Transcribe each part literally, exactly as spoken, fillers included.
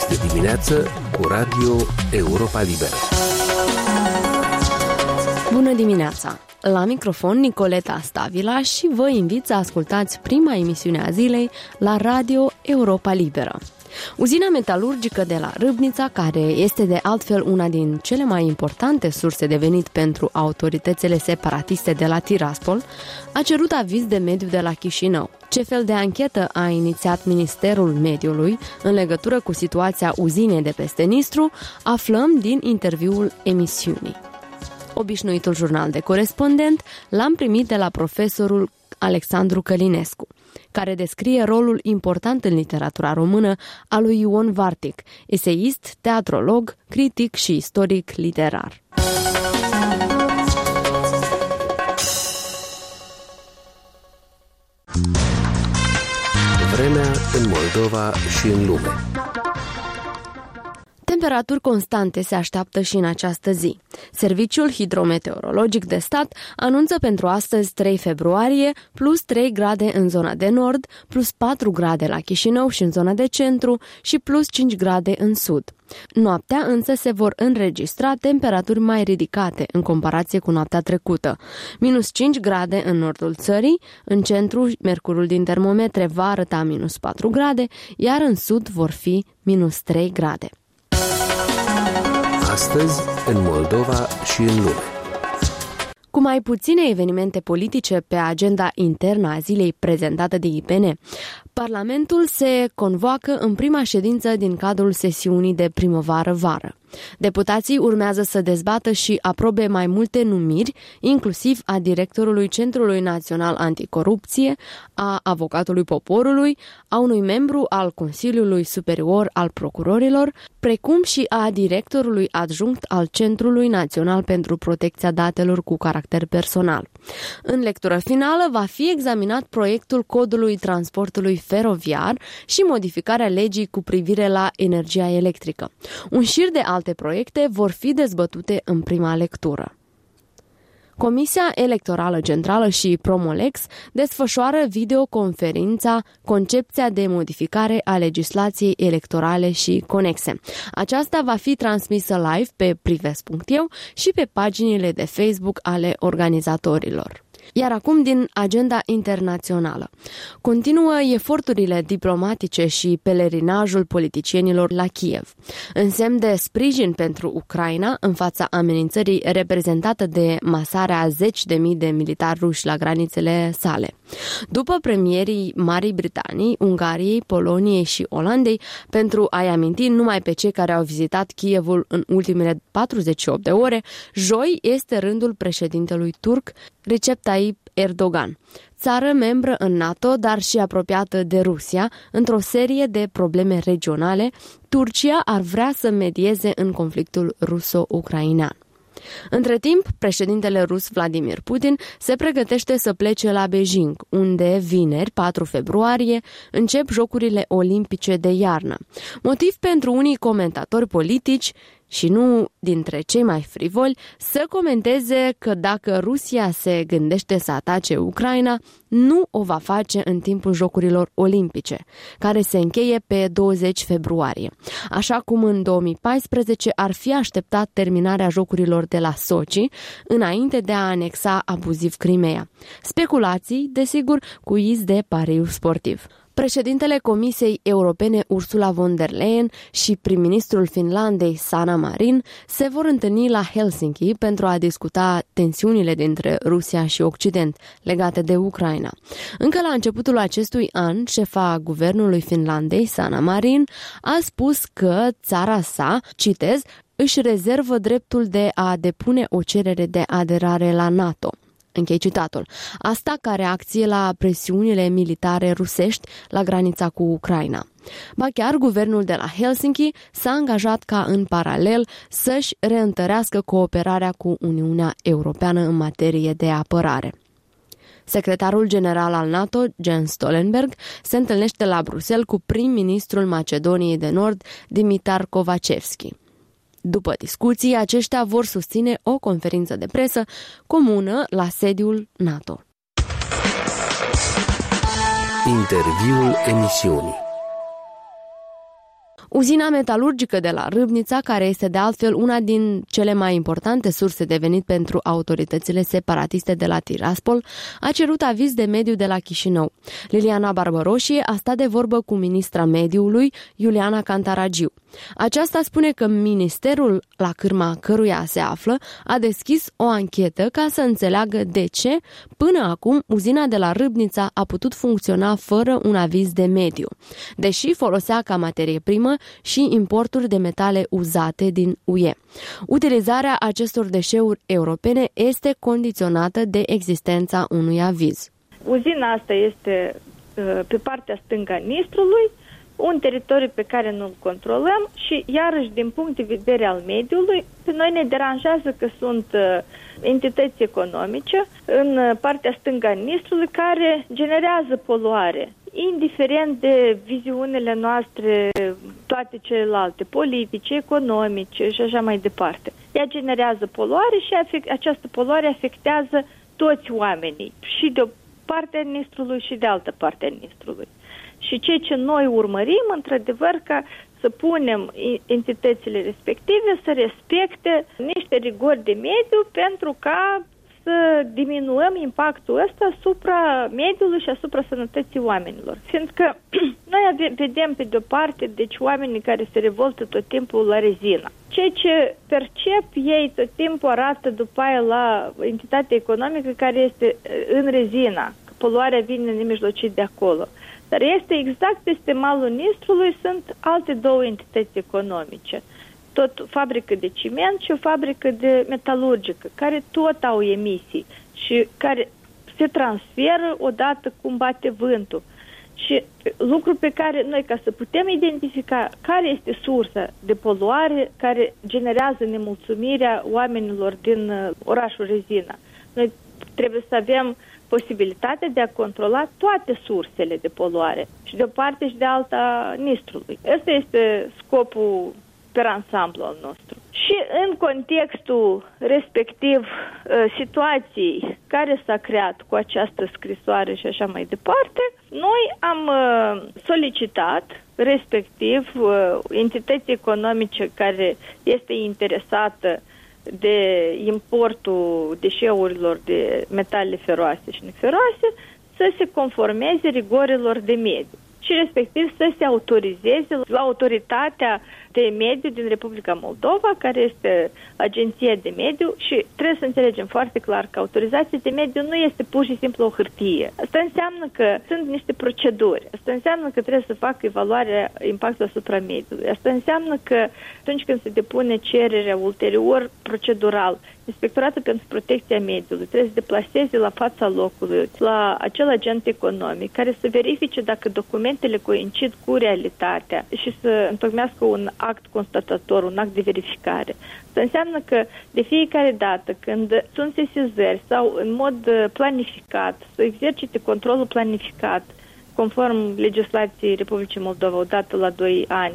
Este dimineață cu Radio Europa Liberă. Bună dimineața! La microfon Nicoleta Stavila și vă invit să ascultați prima emisiune a zilei la Radio Europa Liberă. Uzina metalurgică de la Râbnița, care este de altfel una din cele mai importante surse de venit pentru autoritățile separatiste de la Tiraspol, a cerut aviz de mediu de la Chișinău. Ce fel de anchetă a inițiat Ministerul Mediului în legătură cu situația uzinei de peste Nistru, aflăm din interviul emisiunii. Obișnuitul jurnal de corespondent l-am primit de la profesorul Alexandru Călinescu, care descrie rolul important în literatura română al lui Ion Vartic, eseist, teatrolog, critic și istoric literar. Vremea în Moldova și în lume. Temperaturi constante se așteaptă și în această zi. Serviciul Hidrometeorologic de Stat anunță pentru astăzi trei februarie plus trei grade în zona de nord, plus patru grade la Chișinău și în zona de centru și plus cinci grade în sud. Noaptea însă se vor înregistra temperaturi mai ridicate în comparație cu noaptea trecută. Minus cinci grade în nordul țării, în centru mercurul din termometre va arăta minus patru grade, iar în sud vor fi minus trei grade. Astăzi, în Moldova și în lume. Cu mai puține evenimente politice pe agenda internă a zilei prezentată de I P N, Parlamentul se convoacă în prima ședință din cadrul sesiunii de primăvară-vară. Deputații urmează să dezbată și aprobe mai multe numiri, inclusiv a directorului Centrului Național Anticorupție, a avocatului poporului, a unui membru al Consiliului Superior al Procurorilor, precum și a directorului adjunct al Centrului Național pentru Protecția Datelor cu caracter personal. În lectură finală va fi examinat proiectul Codului Transportului Feroviar și modificarea legii cu privire la energia electrică. Un șir de alte proiecte vor fi dezbătute în prima lectură. Comisia Electorală Centrală și Promolex desfășoară videoconferința Concepția de modificare a legislației electorale și conexe. Aceasta va fi transmisă live pe prives punct e u și pe paginile de Facebook ale organizatorilor. Iar acum din agenda internațională. Continuă eforturile diplomatice și pelerinajul politicienilor la Kiev. În semn de sprijin pentru Ucraina, în fața amenințării reprezentată de masarea a zeci de mii de militari ruși la granițele sale. După premierii Marii Britanii, Ungariei, Poloniei și Olandei, pentru a-i aminti numai pe cei care au vizitat Kievul în ultimele patruzeci și opt de ore, joi este rândul președintelui turc Recep Tayyip Erdogan, țară membră în NATO, dar și apropiată de Rusia. Într-o serie de probleme regionale, Turcia ar vrea să medieze în conflictul ruso-ucrainean. Între timp, președintele rus Vladimir Putin se pregătește să plece la Beijing, unde vineri, patru februarie, încep Jocurile Olimpice de iarnă. Motiv pentru unii comentatori politici, și nu dintre cei mai frivoli, să comenteze că dacă Rusia se gândește să atace Ucraina, nu o va face în timpul Jocurilor Olimpice, care se încheie pe douăzeci februarie, așa cum în două mii paisprezece ar fi așteptat terminarea Jocurilor de la Sochi, înainte de a anexa abuziv Crimea. Speculații, desigur, cu iz de pariu sportiv. Președintele Comisiei Europene Ursula von der Leyen și prim-ministrul Finlandei Sanna Marin se vor întâlni la Helsinki pentru a discuta tensiunile dintre Rusia și Occident legate de Ucraina. Încă la începutul acestui an, șefa guvernului Finlandei, Sanna Marin, a spus că țara sa, citez, își rezervă dreptul de a depune o cerere de aderare la NATO. Închei citatul. Asta ca reacție la presiunile militare rusești la granița cu Ucraina. Ba chiar, guvernul de la Helsinki s-a angajat ca în paralel să-și reîntărească cooperarea cu Uniunea Europeană în materie de apărare. Secretarul general al NATO, Jens Stoltenberg, se întâlnește la Bruxelles cu prim-ministrul Macedoniei de Nord, Dimitar Kovacevski. După discuții, aceștia vor susține o conferință de presă comună la sediul NATO. Interviul emisiunii. Uzina metalurgică de la Râbnița, care este de altfel una din cele mai importante surse de venit pentru autoritățile separatiste de la Tiraspol, a cerut aviz de mediu de la Chișinău. Liliana Barbăroșie a stat de vorbă cu ministra mediului, Iuliana Cantaragiu. Aceasta spune că ministerul, la cârma căruia se află, a deschis o anchetă ca să înțeleagă de ce, până acum, uzina de la Râbnița a putut funcționa fără un aviz de mediu, deși folosea ca materie primă și importuri de metale uzate din U E. Utilizarea acestor deșeuri europene este condiționată de existența unui aviz. Uzina asta este pe partea stângă a Nistrului, un teritoriu pe care nu-l controlăm și, iarăși, din punct de vedere al mediului, pe noi ne deranjează că sunt uh, entități economice în partea stângă a Nistrului care generează poluare, indiferent de viziunile noastre, toate celelalte, politice, economice și așa mai departe. Ea generează poluare și afect, această poluare afectează toți oamenii, și de o parte a Nistrului și de altă parte a Nistrului. Și ceea ce noi urmărim, într-adevăr, ca să punem entitățile respective să respecte niște rigori de mediu pentru ca să diminuăm impactul ăsta asupra mediului și asupra sănătății oamenilor. Fiindcă noi vedem pe de-o parte, deci oamenii care se revoltă tot timpul la rezină. Ceea ce percep ei tot timpul arată după aia la entitatea economică care este în rezina, că poluarea vine nemijlocit de acolo. Dar este exact peste malul Nistrului sunt alte două entități economice. Tot fabrică de ciment și o fabrică de metalurgică, care tot au emisii și care se transferă odată cum bate vântul. Și lucru pe care noi, ca să putem identifica care este sursa de poluare care generează nemulțumirea oamenilor din orașul Rezina, noi trebuie să avem posibilitatea de a controla toate sursele de poluare, și de o parte și de alta Nistrului. Ăsta este scopul per ansamblu al nostru. Și în contextul respectiv situației care s-a creat cu această scrisoare și așa mai departe, noi am solicitat respectiv entității economice care este interesată de importul deșeurilor de metale feroase și neferoase să se conformeze rigorilor de mediu și respectiv să se autorizeze la autoritatea de mediu din Republica Moldova, care este agenția de mediu, și trebuie să înțelegem foarte clar că autorizația de mediu nu este pur și simplu o hârtie. Asta înseamnă că sunt niște proceduri. Asta înseamnă că trebuie să facă evaluarea impactului asupra mediului. Asta înseamnă că atunci când se depune cererea ulterior procedural, Inspectoratul pentru Protecția Mediului trebuie să deplaseze la fața locului la acel agent economic care să verifice dacă documentele coincid cu realitatea și să întocmească un act constatator, un act de verificare. Asta înseamnă că de fiecare dată când sunt sesizări sau în mod planificat, să exercite controlul planificat conform legislației Republicii Moldova odată la doi ani,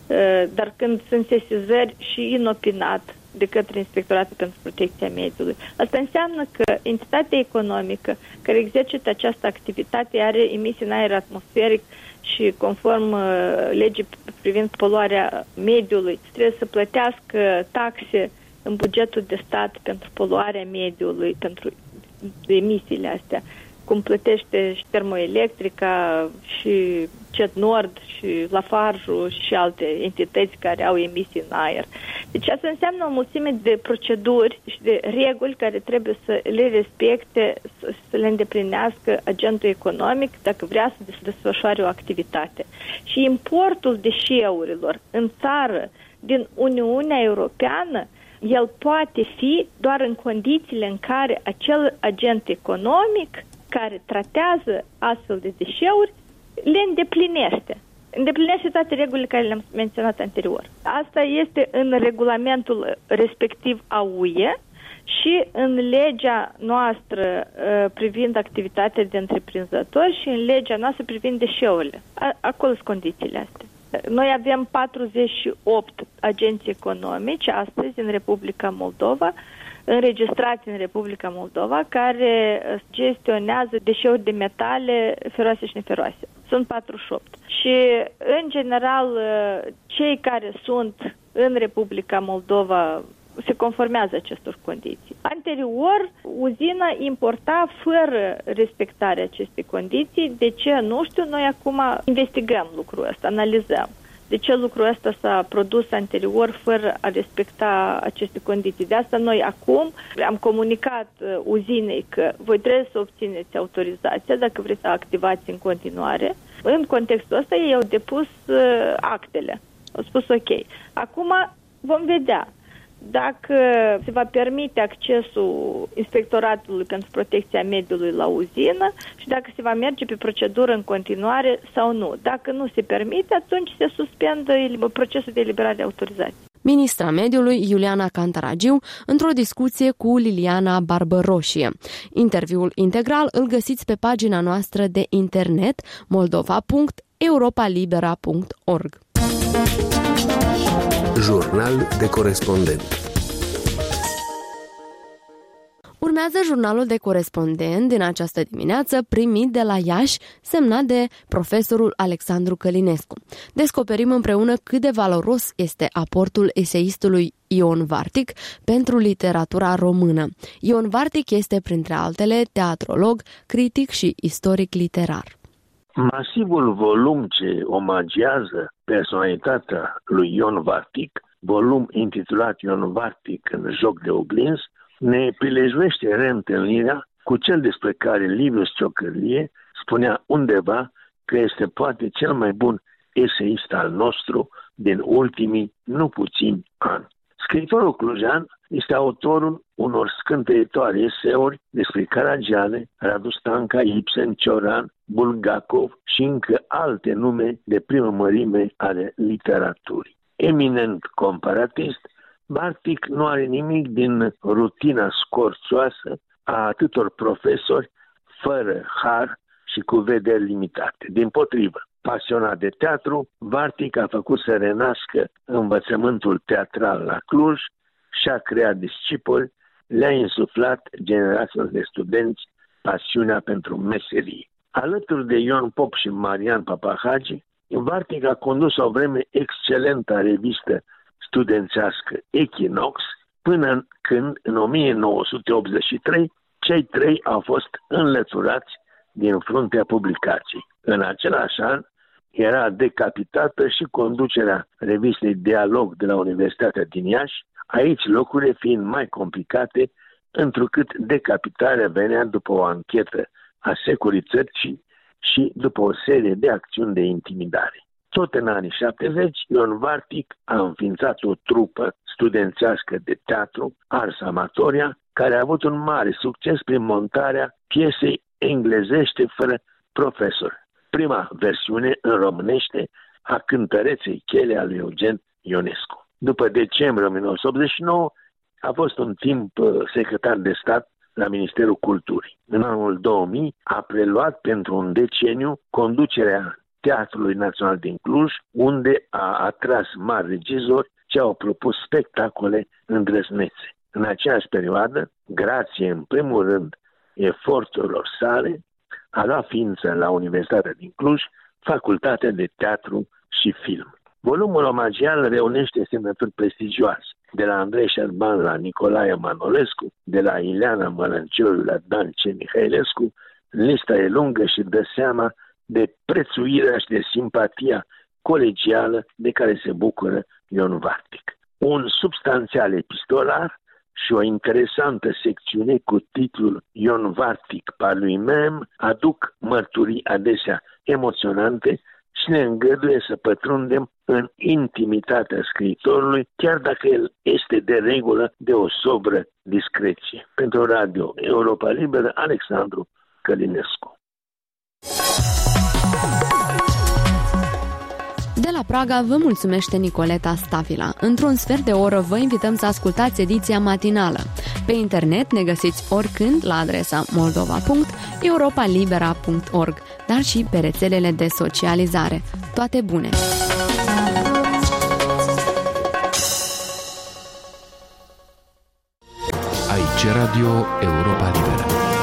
dar când sunt sesizări și inopinat de către Inspectoratul pentru Protecția Mediului. Asta înseamnă că entitatea economică care exercită această activitate are emisii în aer atmosferic și conform uh, legii privind poluarea mediului trebuie să plătească taxe în bugetul de stat pentru poluarea mediului, pentru emisiile astea, cum plătește și Termoelectrica și Cet Nord și Lafarge și alte entități care au emisii în aer. Deci asta înseamnă o mulțime de proceduri și de reguli care trebuie să le respecte, să le îndeplinească agentul economic dacă vrea să desfășoare o activitate. Și importul deșeurilor în țară din Uniunea Europeană, el poate fi doar în condițiile în care acel agent economic care tratează astfel de deșeuri le îndeplinește. Îndeplinește toate regulile care le-am menționat anterior. Asta este în regulamentul respectiv a U E și în legea noastră uh, privind activitatea de întreprinzători și în legea noastră privind deșeurile. A- acolo sunt condițiile astea. Noi avem patruzeci și opt agenți economici astăzi în Republica Moldova, înregistrați în Republica Moldova, care gestionează deșeuri de metale feroase și neferoase. Sunt patruzeci și opt. și, în general, cei care sunt în Republica Moldova se conformează acestor condiții. Anterior, uzina importa fără respectarea acestei condiții. De ce? Nu știu, noi acum investigăm lucrul ăsta, analizăm. De ce lucrul ăsta s-a produs anterior fără a respecta aceste condiții? De asta noi acum am comunicat uzinei că voi trebuie să obțineți autorizația dacă vreți să activați în continuare. În contextul ăsta ei au depus actele. Au spus ok. Acum vom vedea dacă se va permite accesul Inspectoratului pentru Protecția Mediului la uzină și dacă se va merge pe procedură în continuare sau nu. Dacă nu se permite, atunci se suspendă procesul de eliberare a autorizației. Ministra Mediului Iuliana Cantaragiu într-o discuție cu Liliana Barbăroșie. Interviul integral îl găsiți pe pagina noastră de internet moldova punct europalibera punct org. Jurnal de corespondent. Urmează jurnalul de corespondent din această dimineață, primit de la Iași, semnat de profesorul Alexandru Călinescu. Descoperim împreună cât de valoros este aportul eseistului Ion Vartic pentru literatura română. Ion Vartic este, printre altele, teatrolog, critic și istoric literar. Masivul volum ce omagiază personalitatea lui Ion Vartic, volum intitulat Ion Vartic în joc de oglinzi, ne prilejuiește reîntâlnirea cu cel despre care Liviu Ciocârlie spunea undeva că este poate cel mai bun eseist al nostru din ultimii nu puțini ani. Scriitorul clujean este autorul unor scânteietoare eseuri despre Caragiale, Radu Stanca, Ibsen, Cioran, Bulgakov și încă alte nume de primă mărime ale literaturii. Eminent comparatist, Vartic nu are nimic din rutina scorțoasă a atâtor profesori fără har și cu vederi limitate. Dimpotrivă, pasionat de teatru, Vartic a făcut să renască învățământul teatral la Cluj și-a creat discipoli, le-a insuflat generațiilor de studenți pasiunea pentru meserie. Alături de Ion Pop și Marian Papahagi, Vartic a condus o vreme excelentă revistă studențească Equinox, până când, în o mie nouă sute optzeci și trei, cei trei au fost înlăturați din fruntea publicației. În același an, era decapitată și conducerea revistei Dialog de la Universitatea din Iași, aici locurile fiind mai complicate, întrucât decapitarea venea după o anchetă a securității și după o serie de acțiuni de intimidare. Tot în anii șaptezeci, Ion Vartic a înființat o trupă studențească de teatru, Ars Amatoria, care a avut un mare succes prin montarea piesei englezește fără profesor, prima versiune în românește a Cântăreței chele a lui Eugen Ionescu. După decembrie o mie nouă sute optzeci și nouă, a fost un timp secretar de stat la Ministerul Culturii. În anul două mii a preluat pentru un deceniu conducerea Teatrului Național din Cluj, unde a atras mari regizori ce au propus spectacole îndrăznețe. În aceeași perioadă, grație în primul rând eforturilor sale, a luat ființă la Universitatea din Cluj Facultatea de Teatru și Film. Volumul omagial reunește semnături prestigioase, de la Andrei Șerban la Nicolae Manolescu, de la Ileana Mălănciu la Dan C. Mihailescu. Lista e lungă și dă seama de prețuirea și de simpatia colegială de care se bucură Ion Vartic. Un substanțial epistolar și o interesantă secțiune cu titlul Ion Vartic par lui-même aduc mărturii adesea emoționante și ne îngăduie să pătrundem în intimitatea scriitorului, chiar dacă el este de regulă de o sobră discreție. Pentru Radio Europa Liberă, Alexandru Călinescu. De la Praga vă mulțumește Nicoleta Stavila. Într-un sfert de oră vă invităm să ascultați ediția matinală. Pe internet ne găsiți oricând la adresa moldova punct europalibera punct org, dar și pe rețelele de socializare. Toate bune! Aici Radio Europa Liberă.